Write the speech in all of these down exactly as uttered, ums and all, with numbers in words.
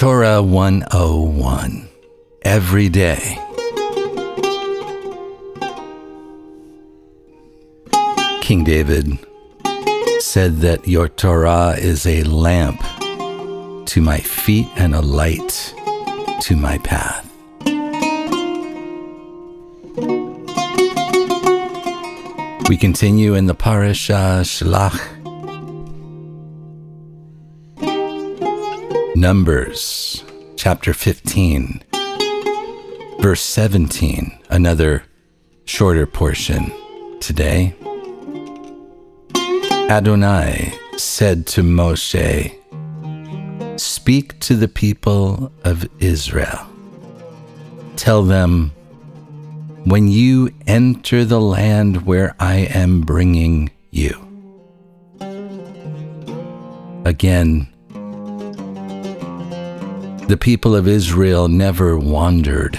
Torah one oh one. Every day. King David said that your Torah is a lamp to my feet and a light to my path. We continue in the Parashah Shlach. Numbers, chapter fifteen, verse seventeen, another shorter portion today. Adonai said to Moshe, "Speak to the people of Israel. Tell them, when you enter the land where I am bringing you." Again, the people of Israel never wandered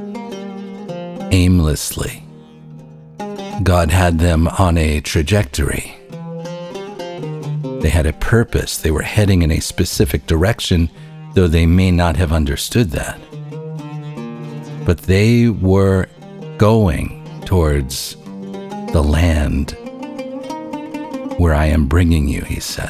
aimlessly. God had them on a trajectory. They had a purpose. They were heading in a specific direction, though they may not have understood that. But they were going towards the land where I am bringing you, he says.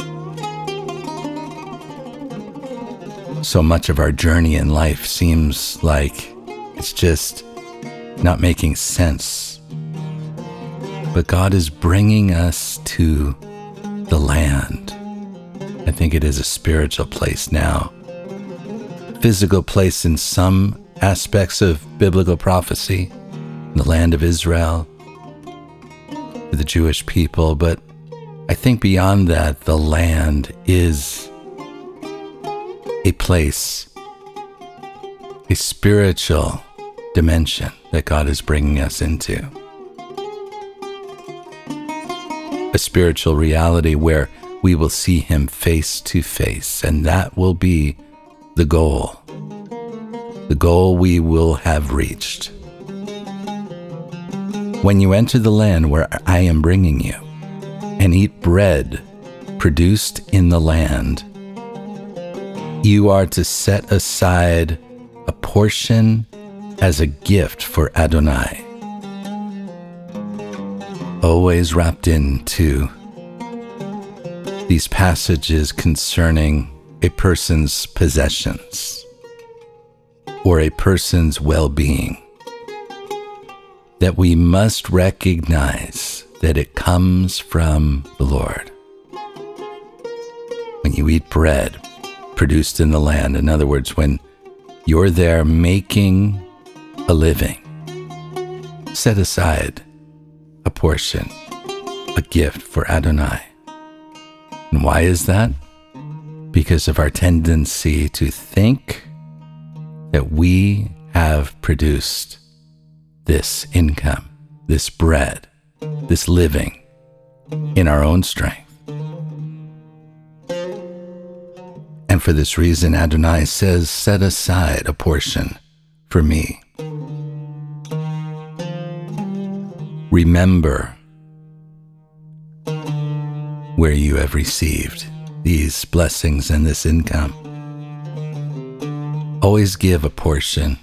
So much of our journey in life seems like it's just not making sense. But God is bringing us to the land. I think it is a spiritual place now. Physical place in some aspects of biblical prophecy, the land of Israel, the Jewish people, but I think beyond that, the land is a place, a spiritual dimension that God is bringing us into. A spiritual reality where we will see him face to face, and that will be the goal. The goal we will have reached. When you enter the land where I am bringing you, and eat bread produced in the land, you are to set aside a portion as a gift for Adonai. Always wrapped into these passages concerning a person's possessions or a person's well-being, that we must recognize that it comes from the Lord. When you eat bread produced in the land, in other words, when you're there making a living, set aside a portion, a gift for Adonai. And why is that? Because of our tendency to think that we have produced this income, this bread, this living in our own strength. And for this reason, Adonai says, set aside a portion for me. Remember where you have received these blessings and this income. Always give a portion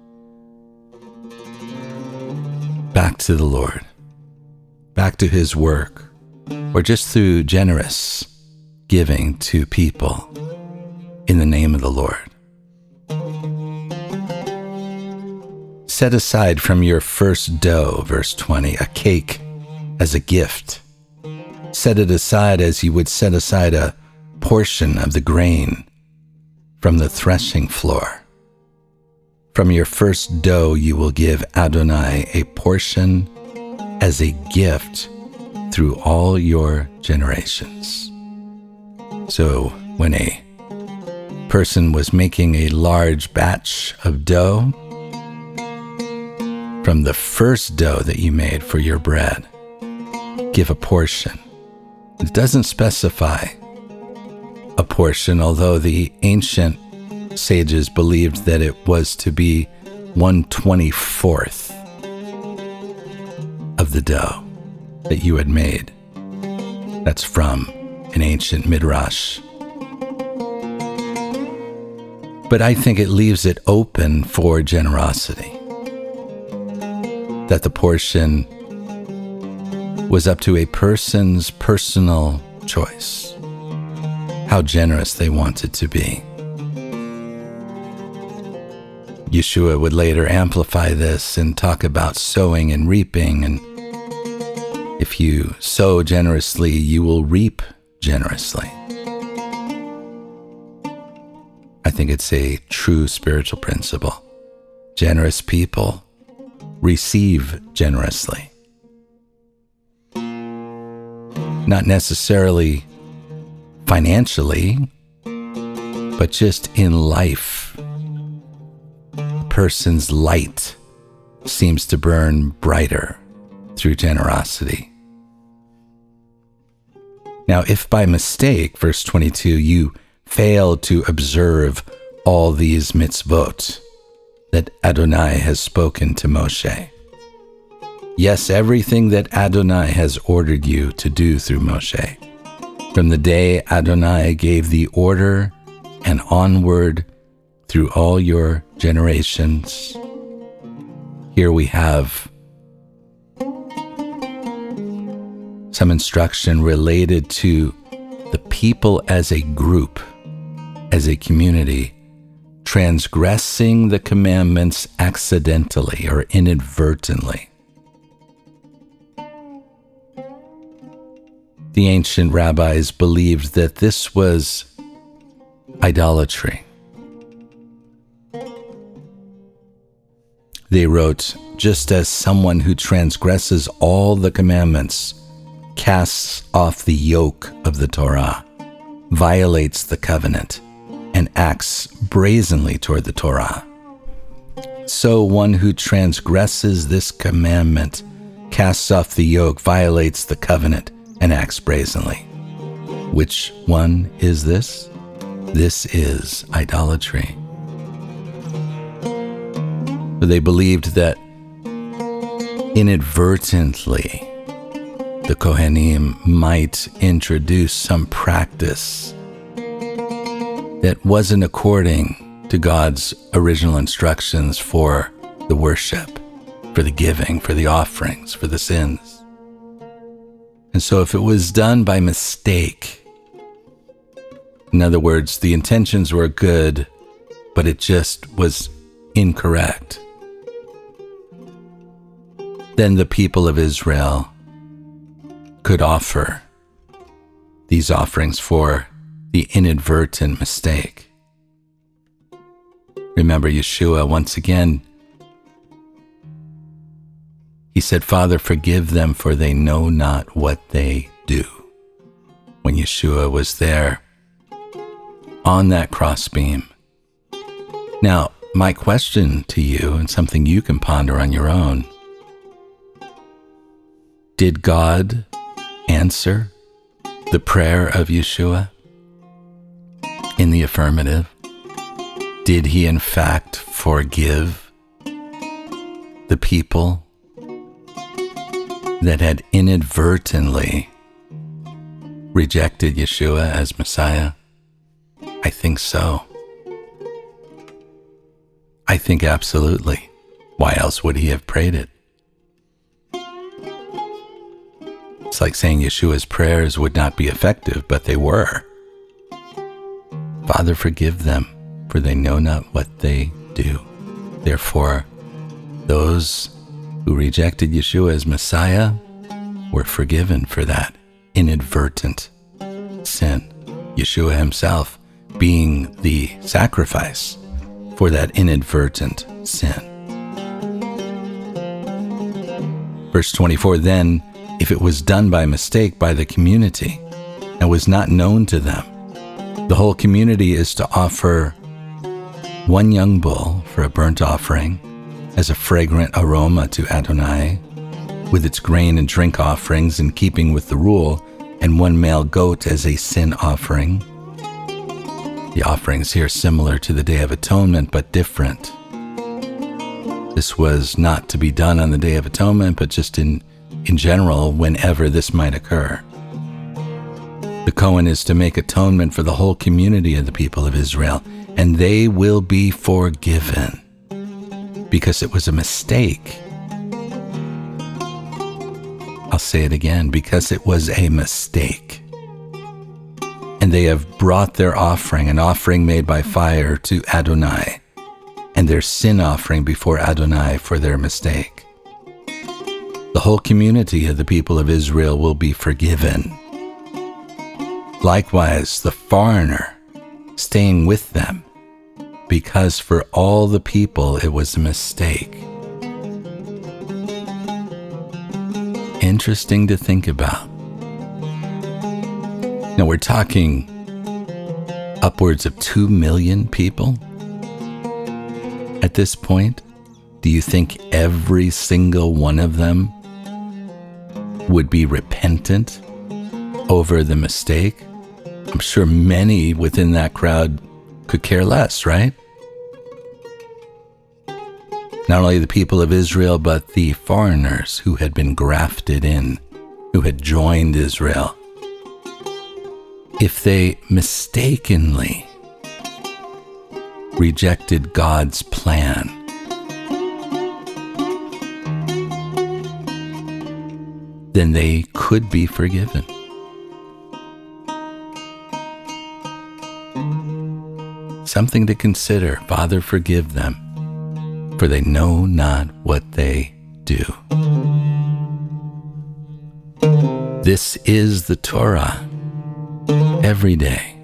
back to the Lord, back to his work, or just through generous giving to people in the name of the Lord. Set aside from your first dough, verse twenty, a cake as a gift. Set it aside as you would set aside a portion of the grain from the threshing floor. From your first dough you will give Adonai a portion as a gift through all your generations. So when a person was making a large batch of dough, from the first dough that you made for your bread, give a portion. It doesn't specify a portion, although the ancient sages believed that it was to be one twenty-fourth of the dough that you had made. That's from an ancient midrash. But I think it leaves it open for generosity. That the portion was up to a person's personal choice, how generous they wanted to be. Yeshua would later amplify this and talk about sowing and reaping, and if you sow generously, you will reap generously. I think it's a true spiritual principle. Generous people receive generously. Not necessarily financially, but just in life. A person's light seems to burn brighter through generosity. Now, if by mistake, verse twenty-two, you fail to observe all these mitzvot that Adonai has spoken to Moshe. Yes, everything that Adonai has ordered you to do through Moshe. From the day Adonai gave the order and onward through all your generations. Here we have some instruction related to the people as a group, as a community, transgressing the commandments accidentally or inadvertently. The ancient rabbis believed that this was idolatry. They wrote, just as someone who transgresses all the commandments casts off the yoke of the Torah, violates the covenant, and acts brazenly toward the Torah, so one who transgresses this commandment casts off the yoke, violates the covenant, and acts brazenly. Which one is this? This is idolatry. They believed that inadvertently the Kohanim might introduce some practice that wasn't according to God's original instructions for the worship, for the giving, for the offerings, for the sins. And so if it was done by mistake, in other words, the intentions were good, but it just was incorrect, then the people of Israel could offer these offerings for the inadvertent mistake. Remember Yeshua, once again, he said, Father, forgive them, for they know not what they do. When Yeshua was there on that crossbeam. Now, my question to you, and something you can ponder on your own, did God answer the prayer of Yeshua in the affirmative? Did he in fact forgive the people that had inadvertently rejected Yeshua as Messiah? I think so. I think absolutely. Why else would he have prayed it? It's like saying Yeshua's prayers would not be effective, but they were. Father, forgive them, for they know not what they do. Therefore, those who rejected Yeshua as Messiah were forgiven for that inadvertent sin. Yeshua himself being the sacrifice for that inadvertent sin. Verse twenty-four, then, if it was done by mistake by the community and was not known to them, the whole community is to offer one young bull for a burnt offering as a fragrant aroma to Adonai, with its grain and drink offerings in keeping with the rule, and one male goat as a sin offering. The offerings here similar to the Day of Atonement, but different. This was not to be done on the Day of Atonement, but just in, in general, whenever this might occur. The Cohen is to make atonement for the whole community of the people of Israel, and they will be forgiven because it was a mistake. I'll say it again, because it was a mistake. And they have brought their offering, an offering made by fire, to Adonai, and their sin offering before Adonai for their mistake. The whole community of the people of Israel will be forgiven. Likewise, the foreigner staying with them, because for all the people it was a mistake. Interesting to think about. Now we're talking upwards of two million people at this point. Do you think every single one of them would be repentant over the mistake? I'm sure many within that crowd could care less, right? Not only the people of Israel, but the foreigners who had been grafted in, who had joined Israel. If they mistakenly rejected God's plan, then they could be forgiven. Something to consider. Father, forgive them, for they know not what they do. This is the Torah every day.